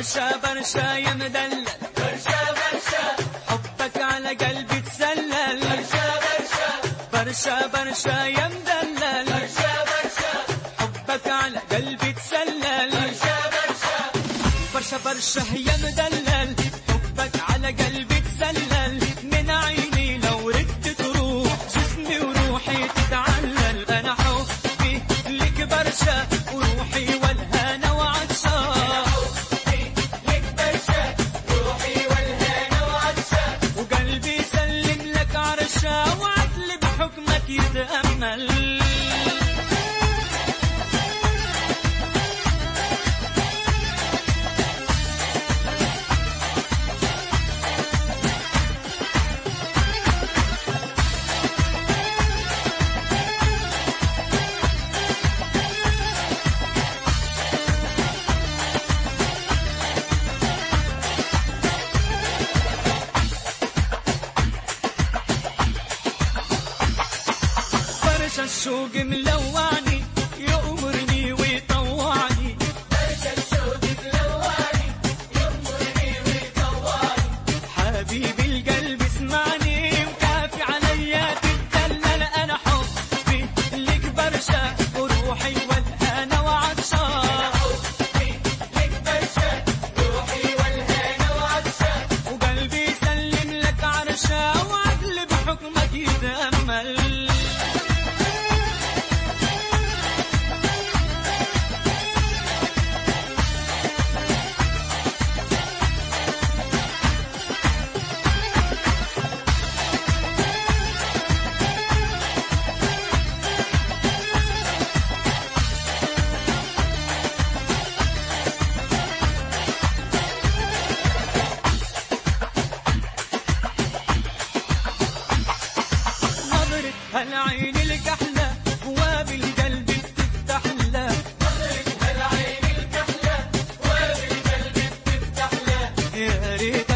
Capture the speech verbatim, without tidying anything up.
برشا برشا يا مدلل، برشا برشا حبك على قلبي تسلل، برشا برشا برشا برشا يا مدلل، برشا برشا حبك على قلبي تسلل، برشا برشا برشا برشا يا مدلل، حبك على قلبي تسلل، من عيني لو ردت تروح جسمي وروحي تتعلل، انا حبي لك برشا وروحي والهنا وعطشان، لك برشا روحي والهنا وعطشان، وقلبي سلم لك عرشا وعدل بحكمك يتأمل. الشوق ملوعني يأمرني ويطوعني، برشا الشوق ملوعني يأمرني ويطوعني، حبيبي القلب اسمعني وكافي عليا تتدلل، انا حبي لك برشا وروحي والهنا وعطشان، حبي لك برشا روحي والهنا وعطشان، وقلبي سلم لك عرشا وعدل بحكمك يتأمل. هالعين الكحلة بواب القلب بتفتح له، نظرة هالعين الكحلة بواب القلب بتفتح له، يا ريت